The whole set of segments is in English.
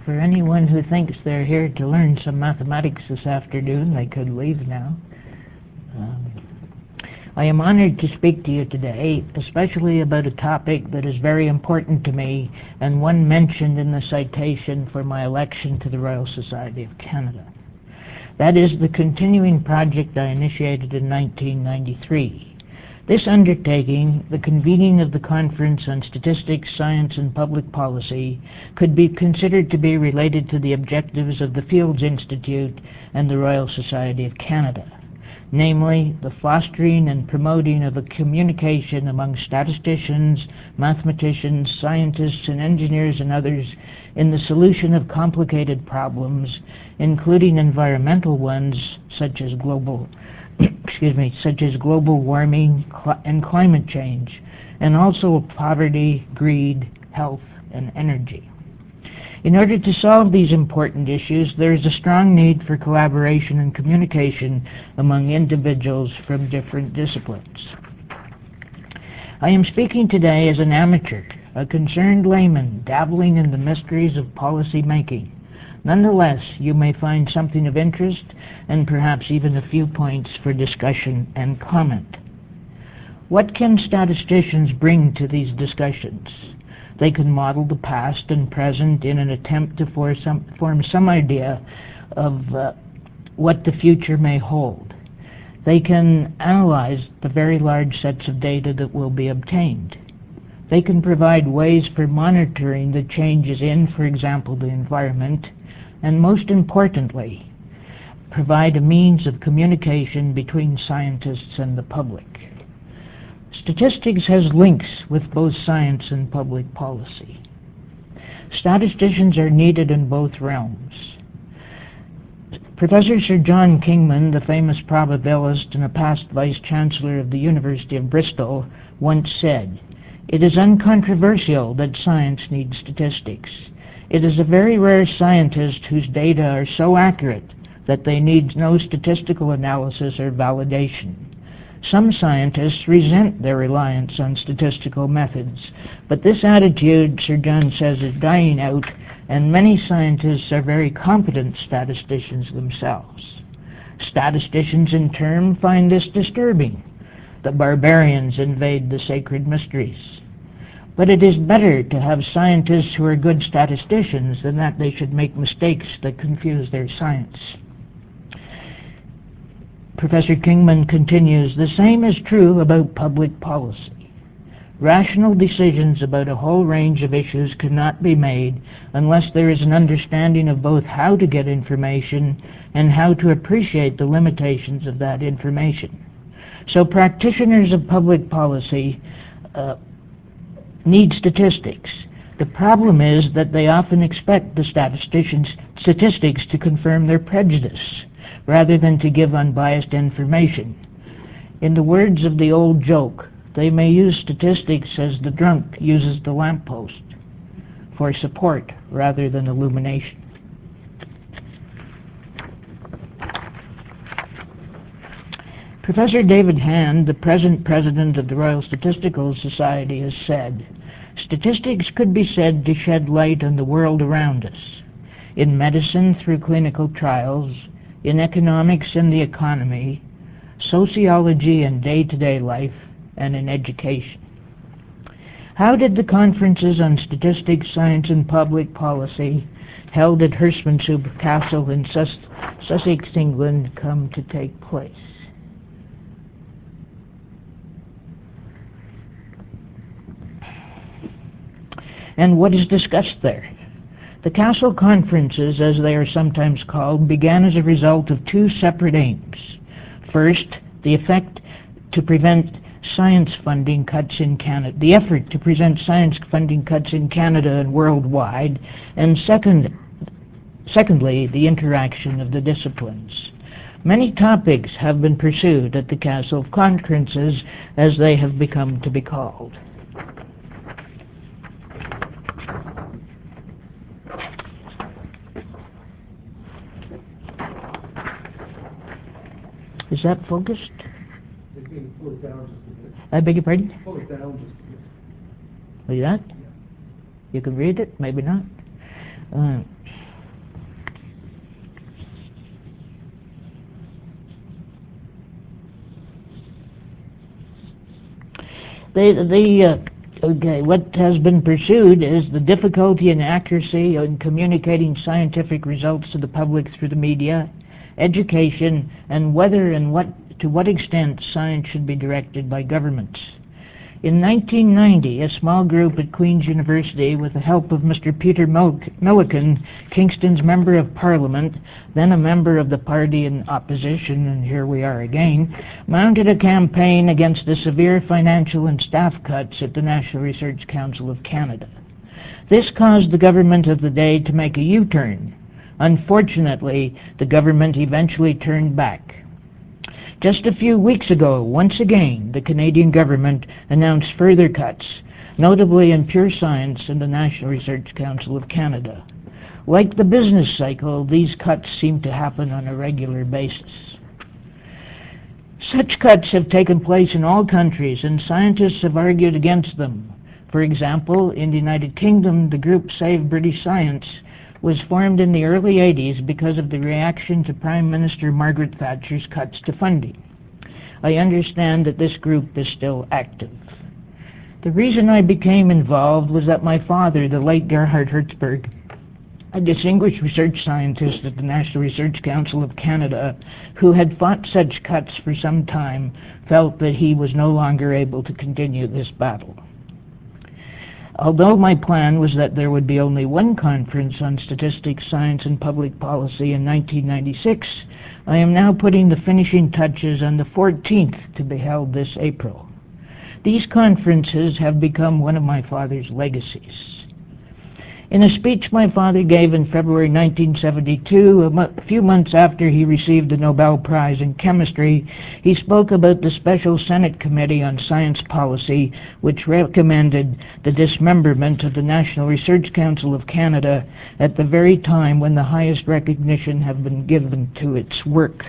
For anyone who thinks they're here to learn some mathematics this afternoon, they could leave now. I am honored to speak to you today, especially about a topic that is very important to me and one mentioned in the citation for my election to the Royal Society of Canada. That is the continuing project I initiated in 1993. This undertaking, the convening of the Conference on Statistics, Science and Public Policy, could be considered to be related to the objectives of the Fields Institute and the Royal Society of Canada, namely the fostering and promoting of a communication among statisticians, mathematicians, scientists and engineers and others in the solution of complicated problems, including environmental ones such as global warming and climate change, and also poverty, greed, health, and energy. In order to solve these important issues, there is a strong need for collaboration and communication among individuals from different disciplines. I am speaking today as an amateur, a concerned layman dabbling in the mysteries of policy making. Nonetheless, you may find something of interest and perhaps even a few points for discussion and comment. What can statisticians bring to these discussions? They can model the past and present in an attempt to form some idea of what the future may hold. They can analyze the very large sets of data that will be obtained. They can provide ways for monitoring the changes in, for example, the environment, and most importantly, provide a means of communication between scientists and the public. Statistics has links with both science and public policy. Statisticians are needed in both realms. Professor Sir John Kingman, the famous probabilist and a past Vice-Chancellor of the University of Bristol, once said, "It is uncontroversial that science needs statistics. It is a very rare scientist whose data are so accurate that they need no statistical analysis or validation. Some scientists resent their reliance on statistical methods, but this attitude, Sir John says, is dying out, and many scientists are very competent statisticians themselves. Statisticians, in turn, find this disturbing. The barbarians invade the sacred mysteries. But it is better to have scientists who are good statisticians than that they should make mistakes that confuse their science." Professor Kingman continues, "The same is true about public policy. Rational decisions about a whole range of issues cannot be made unless there is an understanding of both how to get information and how to appreciate the limitations of that information. So practitioners of public policy need statistics. The problem is that they often expect the statistics to confirm their prejudice, rather than to give unbiased information. In the words of the old joke, they may use statistics as the drunk uses the lamppost, for support rather than illumination." Professor David Hand, the present president of the Royal Statistical Society, has said, "Statistics could be said to shed light on the world around us, in medicine through clinical trials, in economics and the economy, sociology and day-to-day life, and in education." How did the conferences on statistics, science and public policy held at Herstmonceux Castle in Sussex, England, come to take place? And what is discussed there? The Castle Conferences, as they are sometimes called, began as a result of two separate aims. First, the effort to prevent science funding cuts in Canada and worldwide, and secondly, the interaction of the disciplines. Many topics have been pursued at the Castle Conferences, as they have become to be called. Is that focused? Pull it down just a bit. I beg your pardon? Pull it down just a bit. Like that? Yeah. You can read it, maybe not. What has been pursued is the difficulty and accuracy in communicating scientific results to the public through the media, education, and whether and to what extent science should be directed by governments. In 1990, a small group at Queen's University, with the help of Mr. Peter Milliken, Kingston's Member of Parliament, then a member of the party in opposition, and here we are again, mounted a campaign against the severe financial and staff cuts at the National Research Council of Canada. This caused the government of the day to make a U-turn. Unfortunately, the government eventually turned back. Just a few weeks ago, once again, the Canadian government announced further cuts, notably in Pure Science and the National Research Council of Canada. Like the business cycle, these cuts seem to happen on a regular basis. Such cuts have taken place in all countries, and scientists have argued against them. For example, in the United Kingdom, the group Save British Science was formed in the early 80s because of the reaction to Prime Minister Margaret Thatcher's cuts to funding. I understand that this group is still active. The reason I became involved was that my father, the late Gerhard Hertzberg, a distinguished research scientist at the National Research Council of Canada, who had fought such cuts for some time, felt that he was no longer able to continue this battle. Although my plan was that there would be only one conference on statistics, science, and public policy in 1996, I am now putting the finishing touches on the 14th to be held this April. These conferences have become one of my father's legacies. In a speech my father gave in February 1972, a few months after he received the Nobel Prize in Chemistry, he spoke about the Special Senate Committee on Science Policy, which recommended the dismemberment of the National Research Council of Canada at the very time when the highest recognition had been given to its work.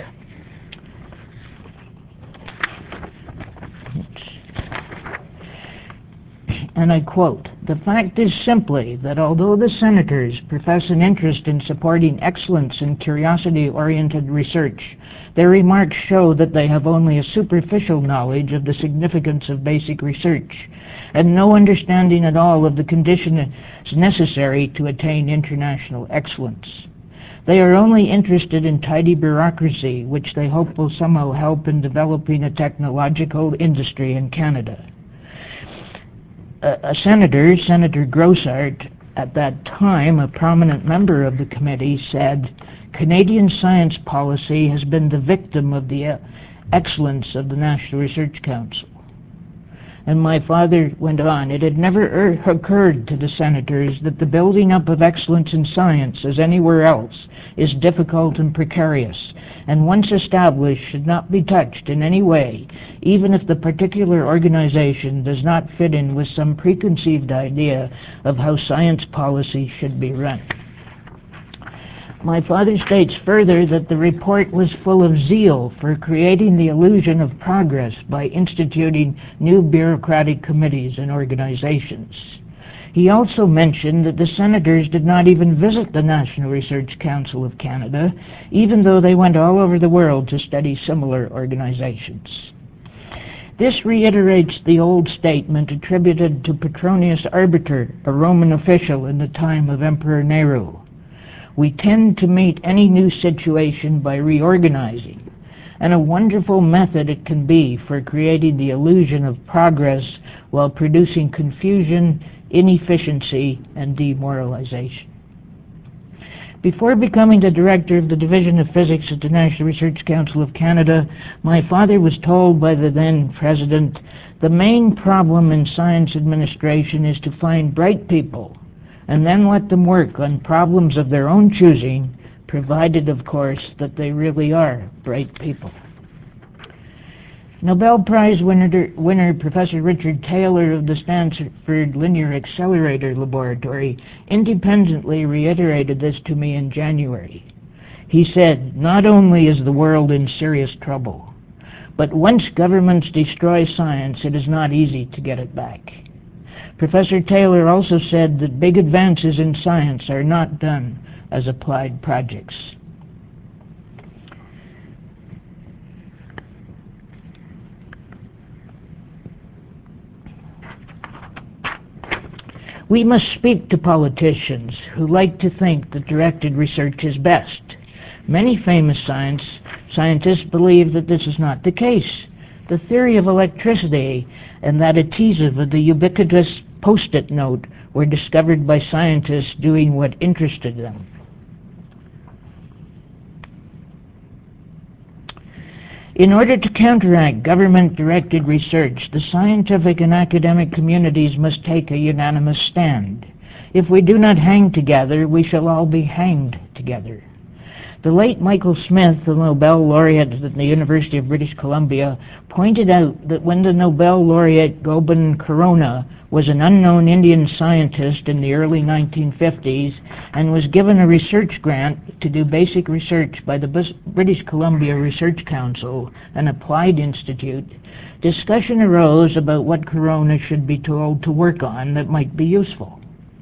And I quote, "The fact is simply that although the senators profess an interest in supporting excellence and curiosity-oriented research, their remarks show that they have only a superficial knowledge of the significance of basic research, and no understanding at all of the conditions necessary to attain international excellence. They are only interested in tidy bureaucracy, which they hope will somehow help in developing a technological industry in Canada." A senator, Senator Grossart, at that time a prominent member of the committee, said, "Canadian science policy has been the victim of the excellence of the National Research Council." And my father went on, "It had never occurred to the senators that the building up of excellence in science, as anywhere else, is difficult and precarious, and once established should not be touched in any way, even if the particular organization does not fit in with some preconceived idea of how science policy should be run." My father states further that the report was full of zeal for creating the illusion of progress by instituting new bureaucratic committees and organizations. He also mentioned that the senators did not even visit the National Research Council of Canada, even though they went all over the world to study similar organizations. This reiterates the old statement attributed to Petronius Arbiter, a Roman official in the time of Emperor Nero. We tend to meet any new situation by reorganizing, and a wonderful method it can be for creating the illusion of progress while producing confusion, inefficiency, and demoralization. Before becoming the director of the Division of Physics at the National Research Council of Canada, my father was told by the then president, "The main problem in science administration is to find bright people and then let them work on problems of their own choosing, provided, of course, that they really are bright people." Nobel Prize winner Professor Richard Taylor of the Stanford Linear Accelerator Laboratory independently reiterated this to me in January. He said, "Not only is the world in serious trouble, but once governments destroy science, it is not easy to get it back." Professor Taylor also said that big advances in science are not done as applied projects. We must speak to politicians who like to think that directed research is best. Many famous scientists believe that this is not the case. The theory of electricity and that adhesive of the ubiquitous Post-it note were discovered by scientists doing what interested them. In order to counteract government-directed research, the scientific and academic communities must take a unanimous stand. If we do not hang together, we shall all be hanged together. The late Michael Smith, the Nobel laureate at the University of British Columbia, pointed out that when the Nobel laureate Gobind Khorana was an unknown Indian scientist in the early 1950s and was given a research grant to do basic research by the British Columbia Research Council, an applied institute, discussion arose about what Khorana should be told to work on that might be useful.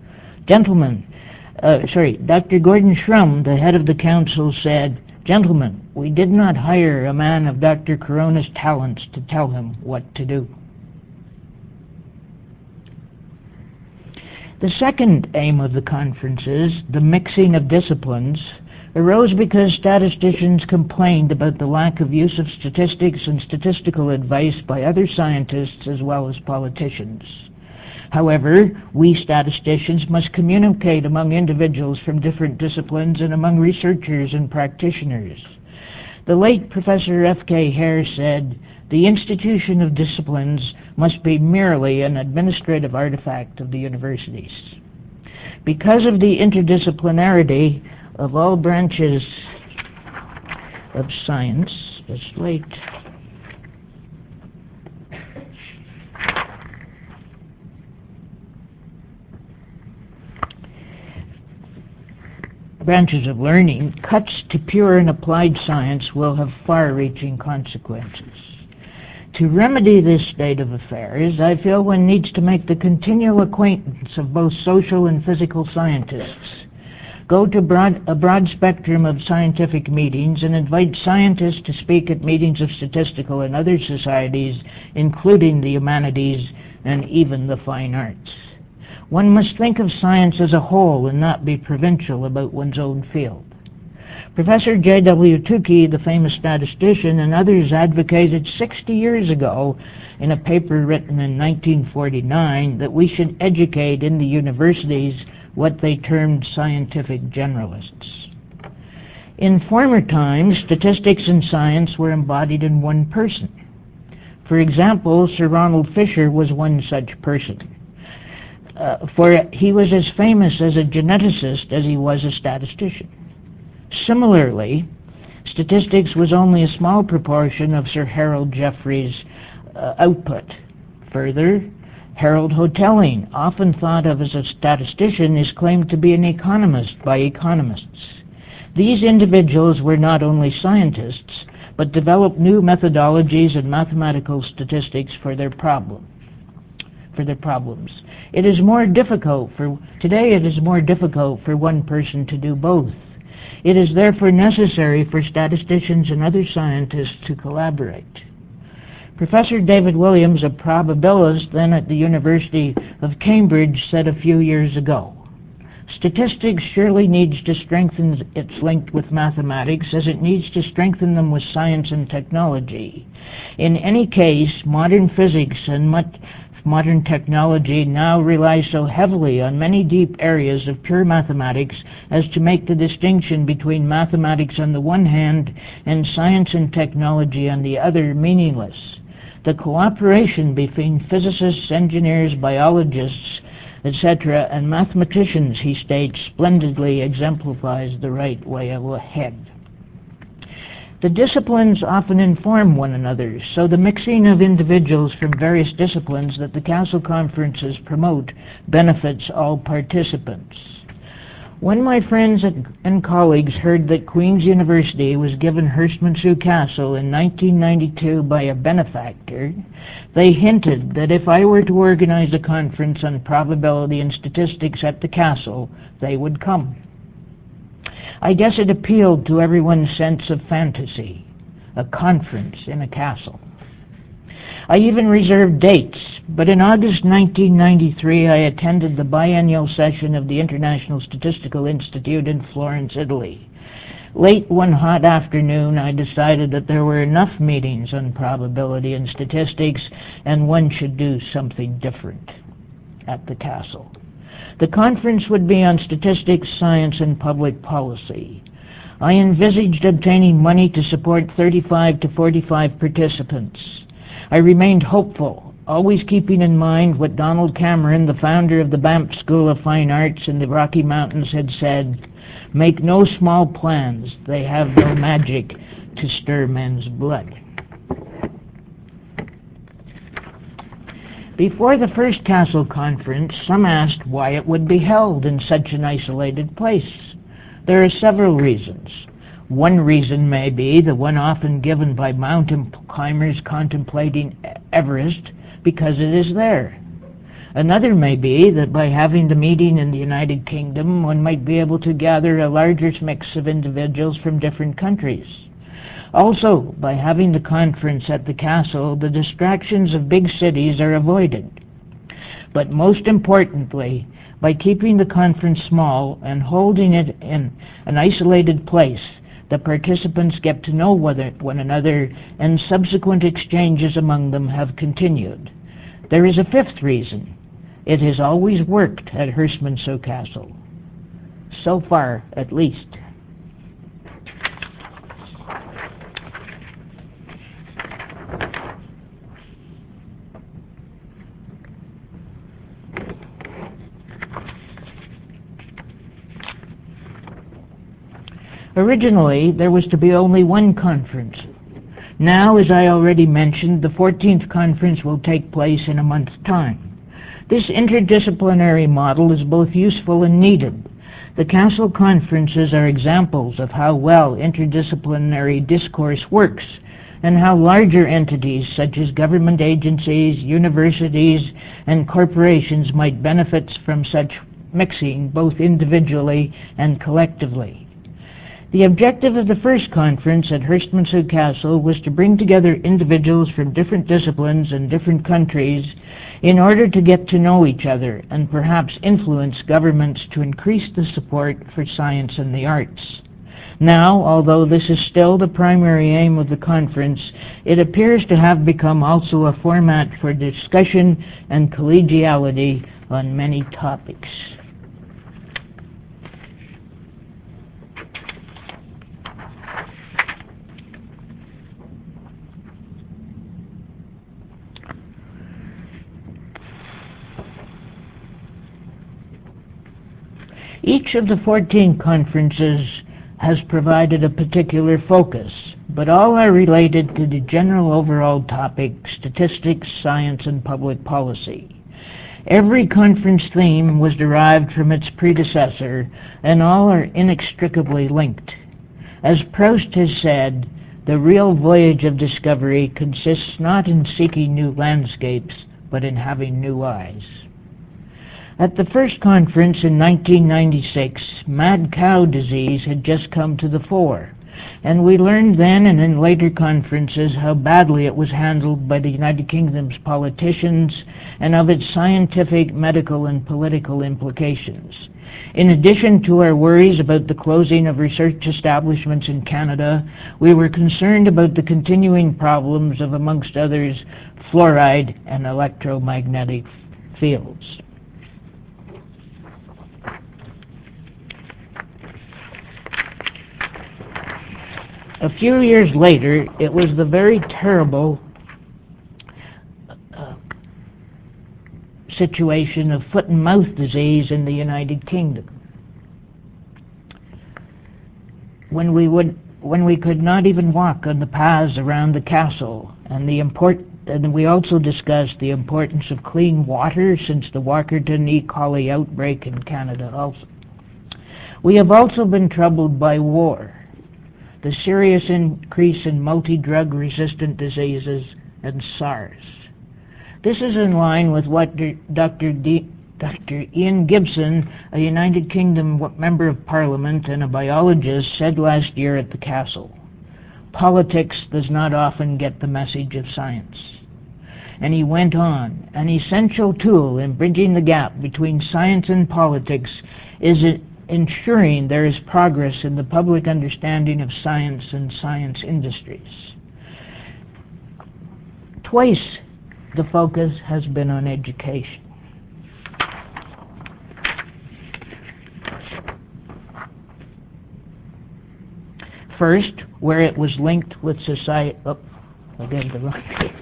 Dr. Gordon Shrum, the head of the council, said, "Gentlemen, we did not hire a man of Dr. Khorana's talents to tell him what to do." The second aim of the conferences, the mixing of disciplines, arose because statisticians complained about the lack of use of statistics and statistical advice by other scientists as well as politicians. However, we statisticians must communicate among individuals from different disciplines and among researchers and practitioners. The late Professor F.K. Hare said, "The institution of disciplines must be merely an administrative artifact of the universities." Because of the interdisciplinarity of all branches of science, branches of learning, cuts to pure and applied science will have far-reaching consequences. To remedy this state of affairs, I feel one needs to make the continual acquaintance of both social and physical scientists, go to a broad spectrum of scientific meetings, and invite scientists to speak at meetings of statistical and other societies, including the humanities and even the fine arts. One must think of science as a whole and not be provincial about one's own field. Professor J.W. Tukey, the famous statistician, and others advocated 60 years ago in a paper written in 1949 that we should educate in the universities what they termed scientific generalists. In former times, statistics and science were embodied in one person. For example, Sir Ronald Fisher was one such person. For he was as famous as a geneticist as he was a statistician. Similarly, statistics was only a small proportion of Sir Harold Jeffreys' output. Further, Harold Hotelling, often thought of as a statistician, is claimed to be an economist by economists. These individuals were not only scientists, but developed new methodologies and mathematical statistics for their problems. Today it is more difficult for one person to do both. It is therefore necessary for statisticians and other scientists to collaborate. Professor David Williams, a probabilist then at the University of Cambridge, said a few years ago, "Statistics surely needs to strengthen its link with mathematics as it needs to strengthen them with science and technology. In any case, modern physics and modern technology now rely so heavily on many deep areas of pure mathematics as to make the distinction between mathematics on the one hand and science and technology on the other meaningless. The cooperation between physicists, engineers, biologists, etc., and mathematicians," he states, "splendidly exemplifies the right way ahead." The disciplines often inform one another, so the mixing of individuals from various disciplines that the Council conferences promote benefits all participants. When my friends and colleagues heard that Queen's University was given Herstmonceux Castle in 1992 by a benefactor, they hinted that if I were to organize a conference on probability and statistics at the Castle, they would come. I guess it appealed to everyone's sense of fantasy, a conference in a castle. I even reserved dates, but in August 1993 I attended the biennial session of the International Statistical Institute in Florence, Italy. Late one hot afternoon, I decided that there were enough meetings on probability and statistics, and one should do something different at the castle. The conference would be on statistics, science, and public policy. I envisaged obtaining money to support 35 to 45 participants. I remained hopeful, always keeping in mind what Donald Cameron, the founder of the Banff School of Fine Arts in the Rocky Mountains, had said, "Make no small plans, they have no magic to stir men's blood." Before the first Castle Conference, some asked why it would be held in such an isolated place. There are several reasons. One reason may be the one often given by mountain climbers contemplating Everest, because it is there. Another may be that by having the meeting in the United Kingdom, one might be able to gather a larger mix of individuals from different countries. Also, by having the conference at the castle, the distractions of big cities are avoided. But most importantly, by keeping the conference small and holding it in an isolated place, the participants get to know one another, and subsequent exchanges among them have continued. There is a fifth reason. It has always worked at Herstmonceux Castle. So far, at least. Originally, there was to be only one conference. Now, as I already mentioned, the 14th conference will take place in a month's time. This interdisciplinary model is both useful and needed. The Castle Conferences are examples of how well interdisciplinary discourse works, and how larger entities such as government agencies, universities, and corporations might benefit from such mixing both individually and collectively. The objective of the first conference at Herstmonceux Castle was to bring together individuals from different disciplines and different countries in order to get to know each other and perhaps influence governments to increase the support for science and the arts. Now, although this is still the primary aim of the conference, it appears to have become also a format for discussion and collegiality on many topics. Each of the 14 conferences has provided a particular focus, but all are related to the general overall topic, statistics, science, and public policy. Every conference theme was derived from its predecessor, and all are inextricably linked. As Proust has said, the real voyage of discovery consists not in seeking new landscapes, but in having new eyes. At the first conference in 1996, mad cow disease had just come to the fore, and we learned then and in later conferences how badly it was handled by the United Kingdom's politicians and of its scientific, medical, and political implications. In addition to our worries about the closing of research establishments in Canada, we were concerned about the continuing problems of, amongst others, fluoride and electromagnetic fields. A few years later, it was the very terrible situation of foot and mouth disease in the United Kingdom, when we could not even walk on the paths around the castle, and we also discussed the importance of clean water since the Walkerton E. coli outbreak in Canada also. We have also been troubled by war, the serious increase in multi-drug resistant diseases, and SARS. This is in line with what Dr. Ian Gibson, a United Kingdom Member of Parliament and a biologist, said last year at the Castle. Politics does not often get the message of science. And he went on, an essential tool in bridging the gap between science and politics is ensuring there is progress in the public understanding of science and science industries. Twice the focus has been on education. First, where it was linked with society. Oh, I gave the wrong page.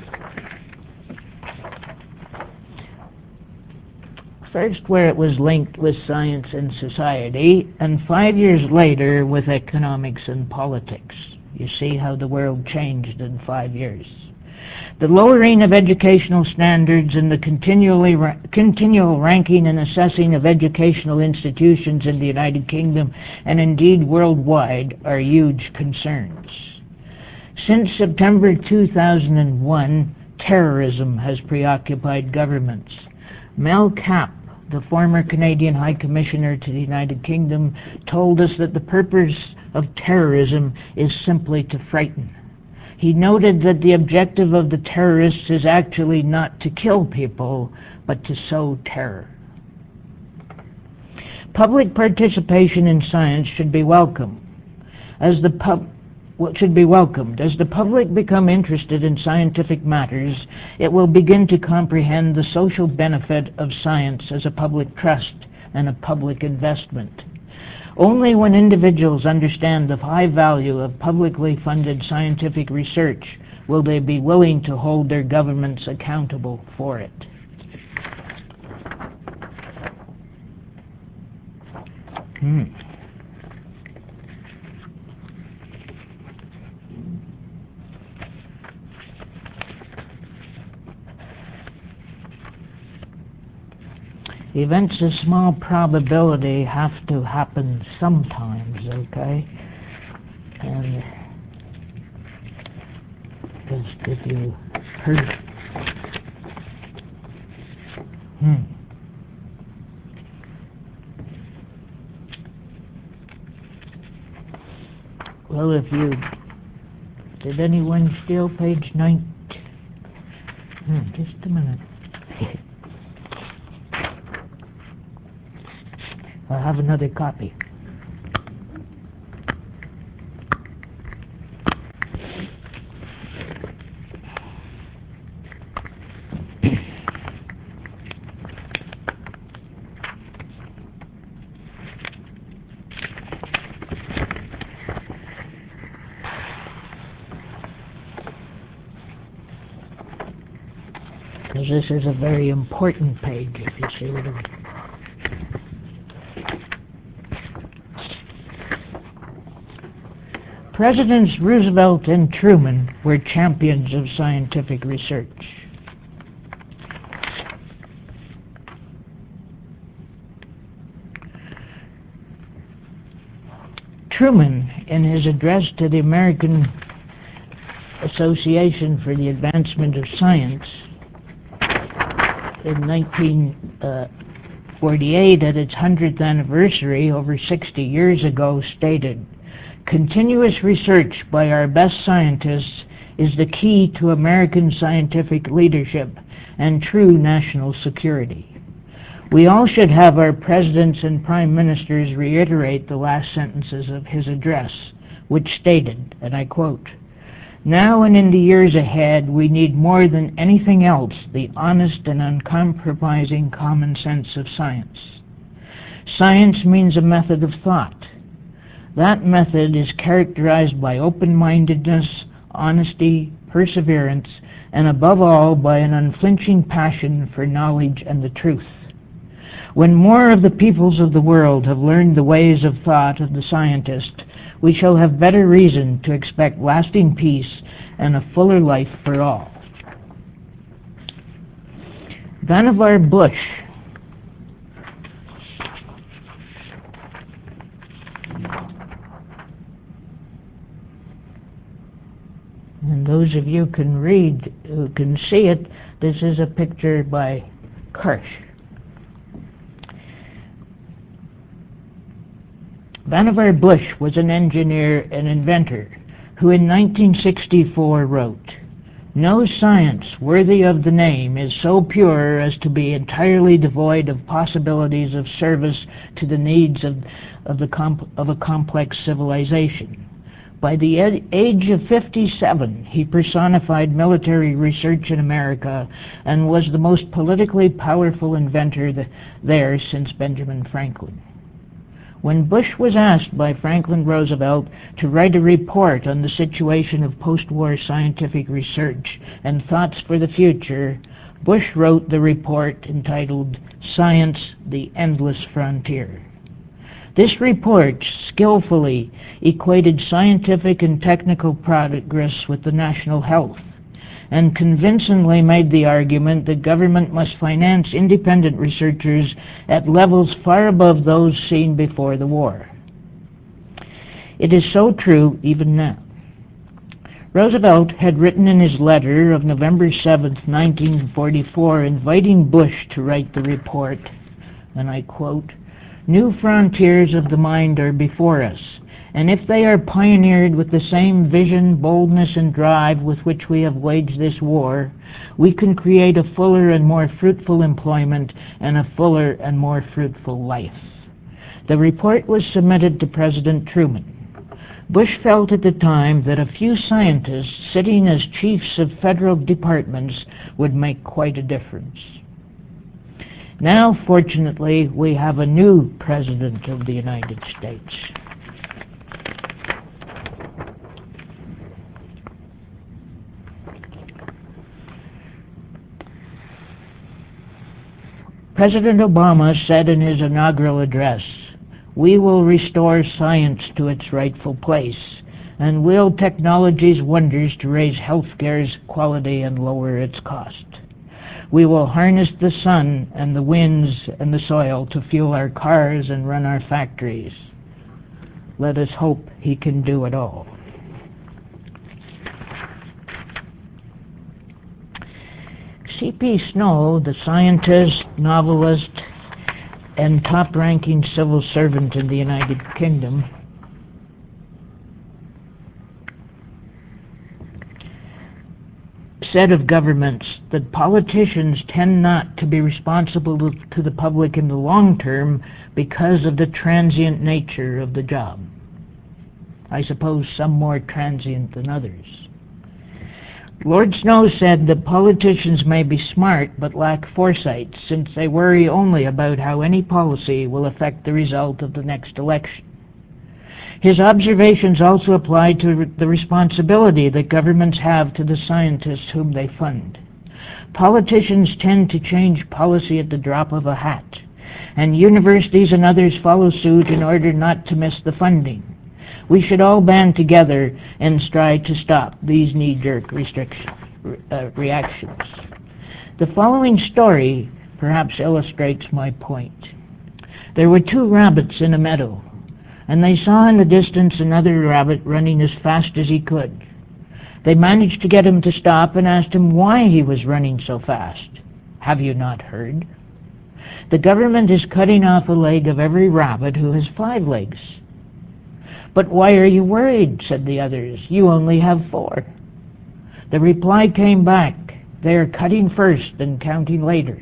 First, where it was linked with science and society, and 5 years later with economics and politics. You see how the world changed in 5 years. The lowering of educational standards and the continual ranking and assessing of educational institutions in the United Kingdom and indeed worldwide are huge concerns. Since September 2001, terrorism has preoccupied governments. Mel Kapp, the former Canadian High Commissioner to the United Kingdom, told us that the purpose of terrorism is simply to frighten. He noted that the objective of the terrorists is actually not to kill people, but to sow terror. Public participation in science should be welcomed. As the public become interested in scientific matters, it will begin to comprehend the social benefit of science as a public trust and a public investment. Only when individuals understand the high value of publicly funded scientific research will they be willing to hold their governments accountable for it. Events of small probability have to happen sometimes, okay? And just if you heard... Well, if you... Did anyone steal page 9? Just a minute. I have another copy. Because this is a very important page, if you see what I mean. Presidents Roosevelt and Truman were champions of scientific research. Truman, in his address to the American Association for the Advancement of Science in 1948, at its 100th anniversary, over 60 years ago, stated, "Continuous research by our best scientists is the key to American scientific leadership and true national security." We all should have our presidents and prime ministers reiterate the last sentences of his address, which stated, and I quote, "Now and in the years ahead, we need more than anything else the honest and uncompromising common sense of science. Science means a method of thought. That method is characterized by open-mindedness, honesty, perseverance, and above all by an unflinching passion for knowledge and the truth. When more of the peoples of the world have learned the ways of thought of the scientist, we shall have better reason to expect lasting peace and a fuller life for all." Vannevar Bush and those of you who can see it, this is a picture by Kirsch. Vannevar Bush was an engineer and inventor who in 1964 wrote, No science worthy of the name is so pure as to be entirely devoid of possibilities of service to the needs of a complex civilization. By the age of 57, he personified military research in America and was the most politically powerful inventor there since Benjamin Franklin. When Bush was asked by Franklin Roosevelt to write a report on the situation of post-war scientific research and thoughts for the future, Bush wrote the report entitled Science, the Endless Frontier. This report skillfully equated scientific and technical progress with the national health, and convincingly made the argument that government must finance independent researchers at levels far above those seen before the war. It is so true even now. Roosevelt had written in his letter of November 7, 1944, inviting Bush to write the report, and I quote, "New frontiers of the mind are before us, and if they are pioneered with the same vision, boldness, and drive with which we have waged this war, we can create a fuller and more fruitful employment and a fuller and more fruitful life." The report was submitted to President Truman. Bush felt at the time that a few scientists sitting as chiefs of federal departments would make quite a difference. Now, fortunately, we have a new President of the United States. President Obama said in his inaugural address, "We will restore science to its rightful place and wield technology's wonders to raise healthcare's quality and lower its cost. We will harness the sun and the winds and the soil to fuel our cars and run our factories. Let us hope he can do it all." C.P. Snow, the scientist, novelist, and top-ranking civil servant in the United Kingdom, said of governments that politicians tend not to be responsible to the public in the long term because of the transient nature of the job. I suppose some more transient than others. Lord Snow said that politicians may be smart but lack foresight, since they worry only about how any policy will affect the result of the next election. His observations also apply to the responsibility that governments have to the scientists whom they fund. Politicians tend to change policy at the drop of a hat, and universities and others follow suit in order not to miss the funding. We should all band together and strive to stop these knee-jerk reactions. The following story perhaps illustrates my point. There were two rabbits in a meadow, and they saw in the distance another rabbit running as fast as he could. They managed to get him to stop and asked him why he was running so fast. "Have you not heard? The government is cutting off a leg of every rabbit who has 5 legs. "But why are you worried?" said the others. "You only have 4. The reply came back, "They are cutting first and counting later."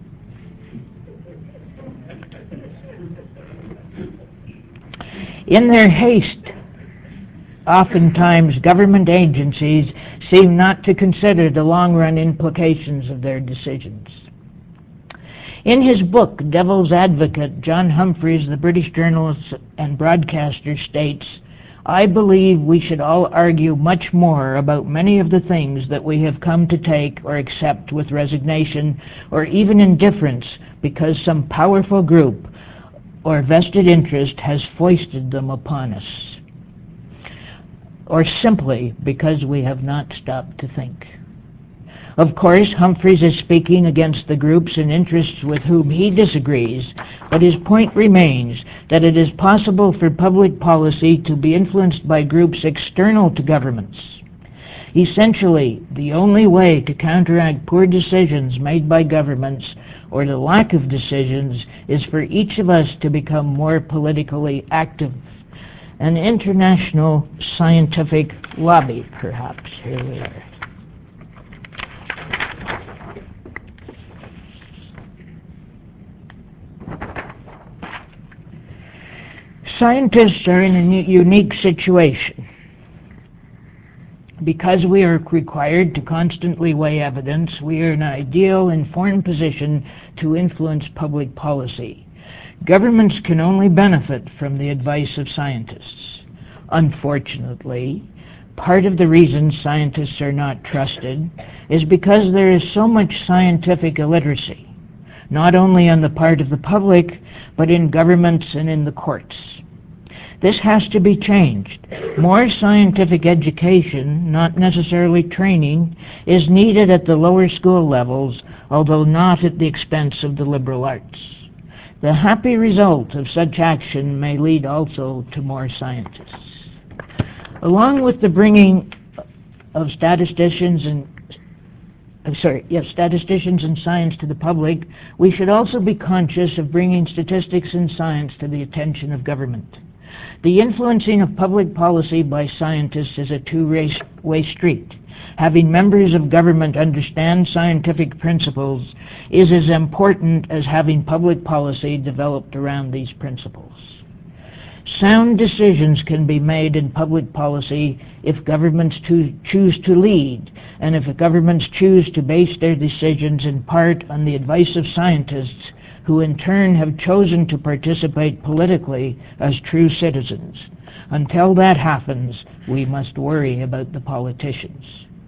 In their haste, oftentimes government agencies seem not to consider the long-run implications of their decisions. In his book, Devil's Advocate, John Humphreys, the British journalist and broadcaster, states, "I believe we should all argue much more about many of the things that we have come to take or accept with resignation or even indifference because some powerful group or vested interest has foisted them upon us, or simply because we have not stopped to think." Of course, Humphreys is speaking against the groups and interests with whom he disagrees, but his point remains that it is possible for public policy to be influenced by groups external to governments. Essentially, the only way to counteract poor decisions made by governments or the lack of decisions is for each of us to become more politically active. An international scientific lobby, perhaps. Here we are. Scientists are in a unique situation. Because we are required to constantly weigh evidence, we are in an ideal informed position to influence public policy. Governments can only benefit from the advice of scientists. Unfortunately, part of the reason scientists are not trusted is because there is so much scientific illiteracy, not only on the part of the public, but in governments and in the courts. This has to be changed. More scientific education, not necessarily training, is needed at the lower school levels, although not at the expense of the liberal arts. The happy result of such action may lead also to more scientists. Along with the bringing of statisticians and science to the public, we should also be conscious of bringing statistics and science to the attention of government. The influencing of public policy by scientists is a two-way street. Having members of government understand scientific principles is as important as having public policy developed around these principles. Sound decisions can be made in public policy if governments choose to lead, and if governments choose to base their decisions in part on the advice of scientists, who in turn have chosen to participate politically as true citizens. Until that happens, we must worry about the politicians.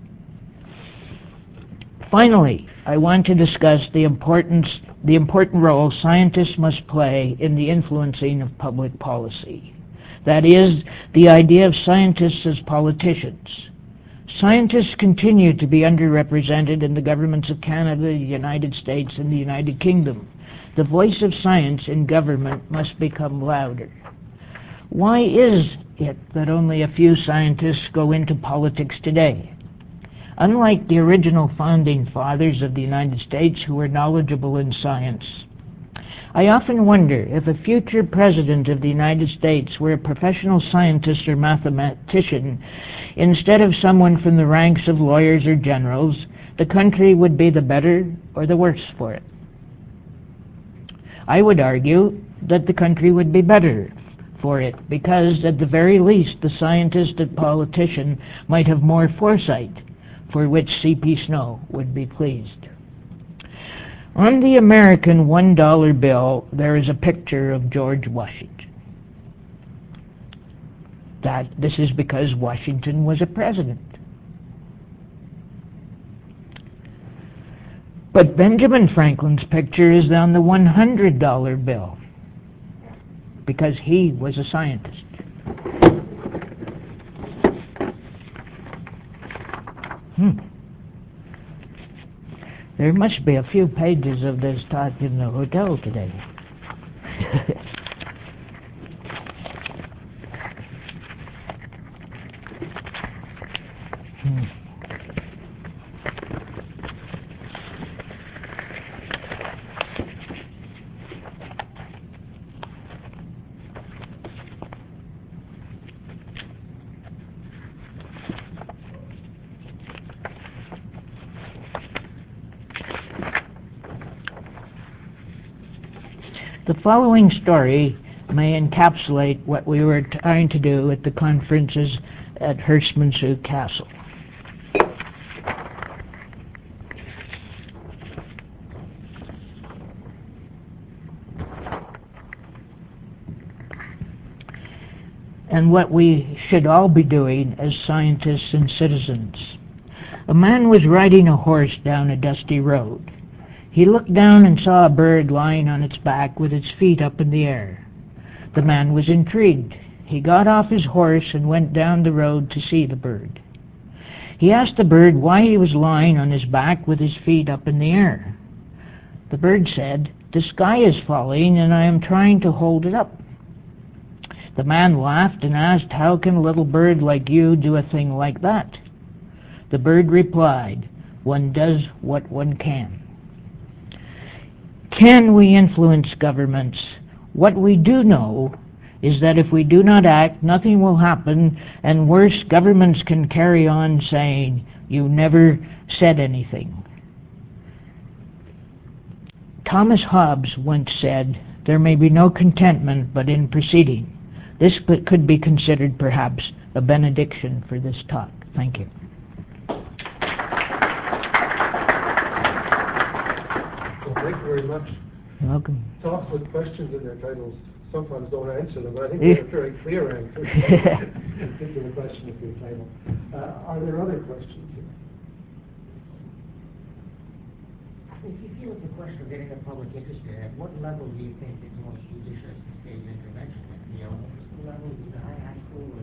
Finally, I want to discuss the important role scientists must play in the influencing of public policy. That is, the idea of scientists as politicians. Scientists continue to be underrepresented in the governments of Canada, the United States, and the United Kingdom. The voice of science in government must become louder. Why is it that only a few scientists go into politics today? Unlike the original founding fathers of the United States who were knowledgeable in science, I often wonder if a future president of the United States were a professional scientist or mathematician instead of someone from the ranks of lawyers or generals, the country would be the better or the worse for it. I would argue that the country would be better for it because, at the very least, the scientist and politician might have more foresight, for which C.P. Snow would be pleased. On the American $1 bill, there is a picture of George Washington. This is because Washington was a president. But Benjamin Franklin's picture is on the $100 bill because he was a scientist. There must be a few pages of this taught in the hotel today. The following story may encapsulate what we were trying to do at the conferences at Herstmonceux Castle. And what we should all be doing as scientists and citizens. A man was riding a horse down a dusty road. He looked down and saw a bird lying on its back with its feet up in the air. The man was intrigued. He got off his horse and went down the road to see the bird. He asked the bird why he was lying on his back with his feet up in the air. The bird said, "The sky is falling and I am trying to hold it up." The man laughed and asked, "How can a little bird like you do a thing like that?" The bird replied, "One does what one can." Can we influence governments? What we do know is that if we do not act, nothing will happen, and worse, governments can carry on saying, "You never said anything." Thomas Hobbes once said, "There may be no contentment but in proceeding." this could be considered perhaps a benediction for this talk. Thank you. Well, thank you very much. You're welcome. Talks with questions in their titles sometimes don't answer them, but I think they're very clear answers to the question of your title. Are there other questions here? If you feel it's a question of getting the public interested, at what level do you think it's most judicious to stage intervention? At the elementary school level, the high school, or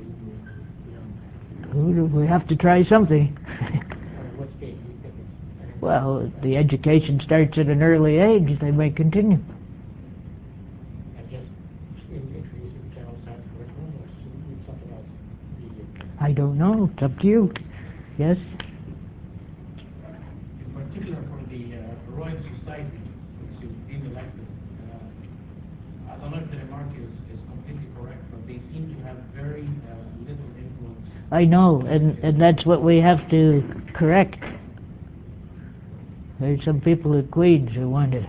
even, We have to try something. at what stage do you think it's? Well, if the education starts at an early age, they may continue. And just introducing general science curriculum, or something else? I don't know. It's up to you. Yes? In particular for the Royal Society, which is being elected, I don't know if the remark is completely correct, but they seem to have very little influence. I know, and that's what we have to correct. There's some people at Queens who want it.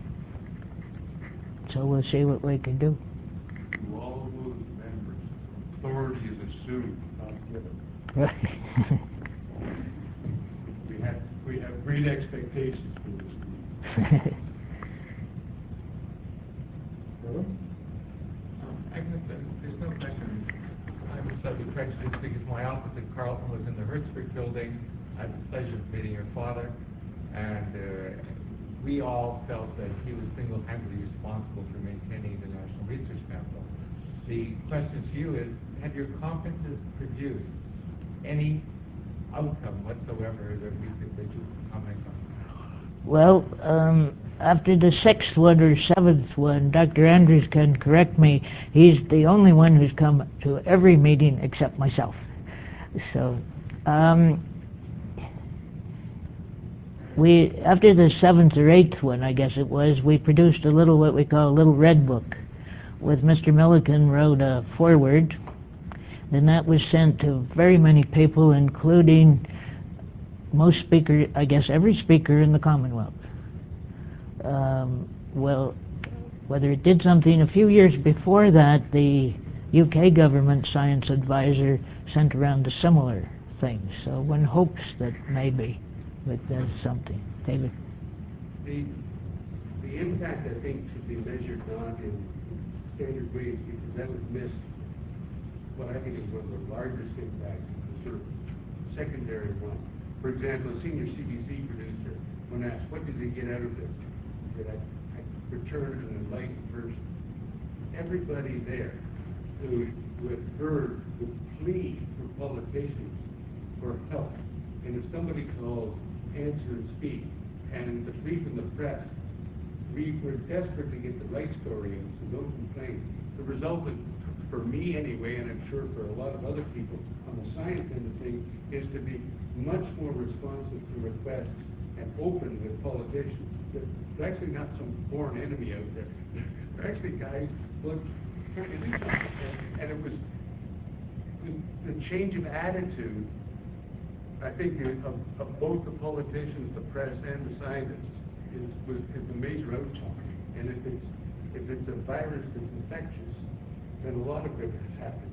So we'll see what we can do. To all those members, authority is assumed, not given. Right. We have great expectations for this group. I think that there's no question. I was slightly prejudiced because my office in Carleton was in the Hertzberg building. I had the pleasure of meeting your father, and we all felt that he was single-handedly responsible for maintaining the National Research Council. The question to you is, have your conferences produced any outcome whatsoever that you could comment on? Well, after the 6th one or 7th one, Dr. Andrews can correct me, he's the only one who's come to every meeting except myself. So, after the 7th or 8th one, I guess it was, we produced a little, what we call a little red book, with Mr. Milliken wrote a foreword. Then that was sent to very many people, including most speakers, I guess every speaker in the Commonwealth. Well, whether it did something, a few years before that, the UK government science advisor sent around a similar thing. So one hopes that maybe it does something. David? The impact, I think, should be measured not in standard ways, because that would miss what I think is one of the largest impacts, the sort of secondary one. For example, a senior CBC producer, when asked, what did they get out of this? He said, I returned an enlightened person. Everybody there who had heard the plea from politicians for help, and if somebody called, answer and speak, and the plea from the press, we were desperate to get the right story in, so no complaint. The result of, for me anyway, and I'm sure for a lot of other people on the science end of things, is to be much more responsive to requests and open with politicians. They're actually not some foreign enemy out there. They're actually guys who are trying to do something. And it was the change of attitude, I think, of both the politicians, the press, and the scientists is the major outcome. And if it's a virus that's infectious, then a lot of good has happened.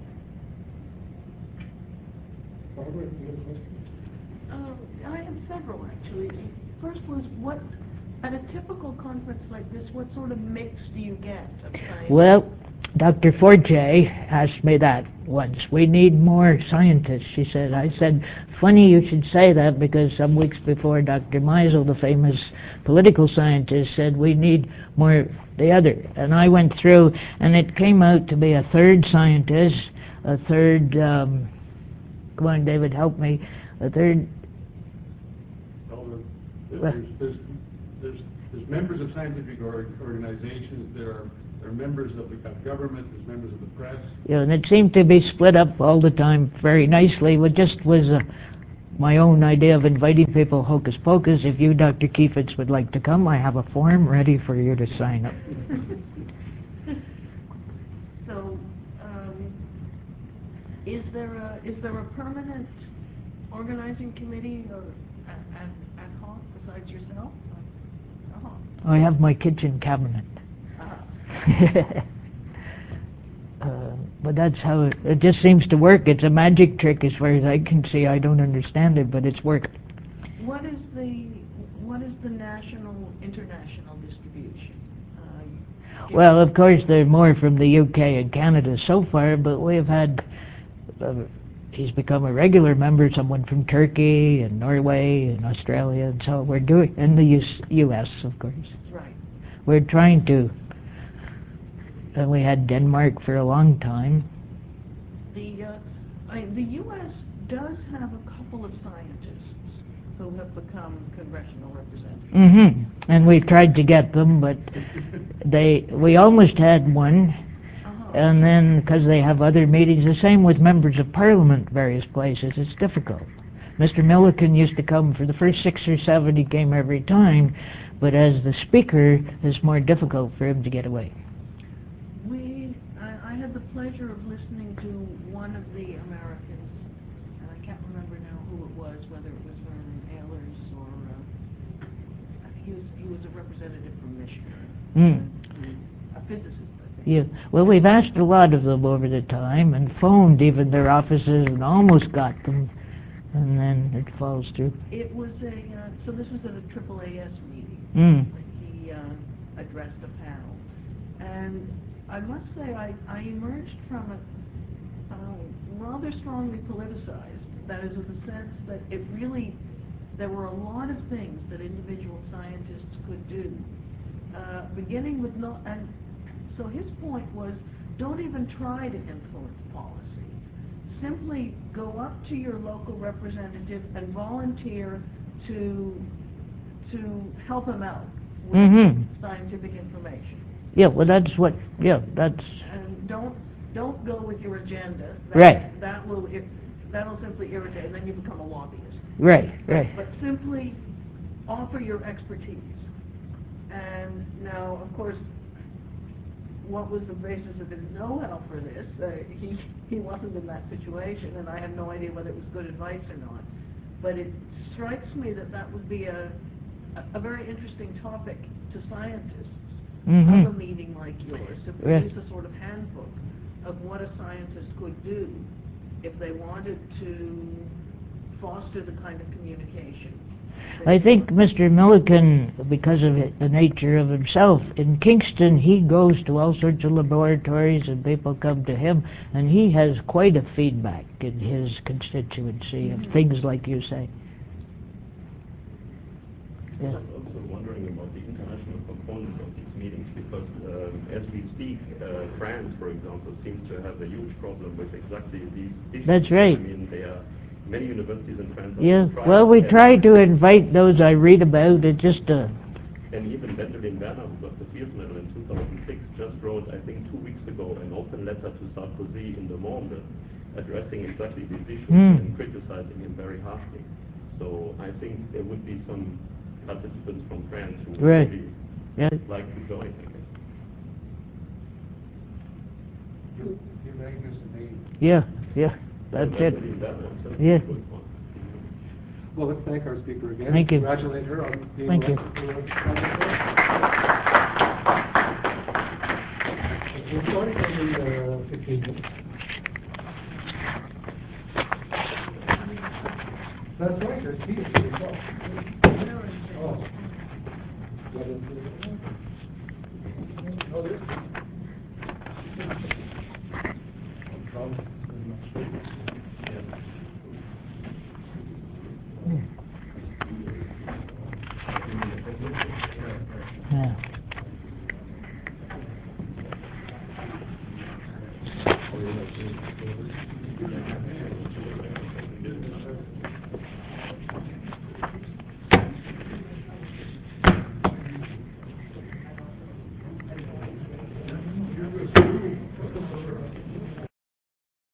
Barbara, do you have a question? I have several, actually. First was, at a typical conference like this, what sort of mix do you get of science? Well, Dr. Forte asked me that once. We need more scientists, she said. I said, funny you should say that, because some weeks before, Dr. Meisel, the famous political scientist, said we need more the other. And I went through, and it came out to be a third scientist, a third, come on, David, help me, a third... Well, there's members of scientific organizations, there are members of the government, there's members of the press. Yeah, and it seemed to be split up all the time very nicely. It just was my own idea of inviting people, hocus pocus. If you, Dr. Kiefitz, would like to come, I have a form ready for you to sign up. So, is there a permanent organizing committee or ad hoc besides yourself? Uh-huh. I have my kitchen cabinet. Uh-huh. But that's how it just seems to work. It's a magic trick as far as I can see. I don't understand it, but it's worked. What is the national, international distribution? Well, of course, there's more from the UK and Canada so far, but we have had, he's become a regular member, someone from Turkey and Norway and Australia, and so we're doing, and the US, of course. Right. We're trying to, and we had Denmark for a long time. The US does have a couple of scientists who have become congressional representatives. Mm-hmm. And we've tried to get them, but we almost had one, and then because they have other meetings, the same with members of parliament, various places, it's difficult. Mr. Milliken used to come for the first 6 or 7, he came every time, but as the speaker, it's more difficult for him to get away. I had the pleasure of listening to one of the Americans, and I can't remember now who it was, whether it was Vernon Ehlers or he was a representative from Michigan, a physicist, I think. Yeah. Well, we've asked a lot of them over the time and phoned even their offices and almost got them, and then it falls through. It was so this was at a AAAS meeting. He addressed a panel, and I must say I emerged from it rather strongly politicized. That is, in the sense that there were a lot of things that individual scientists could do, beginning with and so his point was, don't even try to influence policy. Simply go up to your local representative and volunteer to help him out with scientific information. Yeah, well, that's. And don't go with your agenda. Right. That'll simply irritate, and then you become a lobbyist. Right. But simply offer your expertise. And now, of course, what was the basis of his know-how for this? He wasn't in that situation, and I have no idea whether it was good advice or not. But it strikes me that would be a very interesting topic to scientists of a meeting like yours, to produce a sort of handbook of what a scientist could do if they wanted to foster the kind of communication. I think Mr. Milliken, because of the nature of himself, in Kingston he goes to all sorts of laboratories and people come to him, and he has quite a feedback in his constituency of things like you say. I was also wondering about the international component of these meetings, because as we speak, France, for example, seems to have a huge problem with exactly these issues. That's right. I mean, there are many universities in France. Well, we try to invite those I read about. It just. And even Benjamin Werner, who got the Fields Medal in 2006, just wrote, I think 2 weeks ago, an open letter to Sarkozy in Le Monde, addressing exactly these issues and criticizing him very harshly. So I think there would be some participants from France who would really like to join, I guess. You're very good to me. Yeah, that's it. Yeah. Well, let's thank our speaker again. Thank you. Congratulate her on being Thank you. We're starting on the 15 minutes. That's right, there's Peter as well. Oh. Oh, there is. Yeah.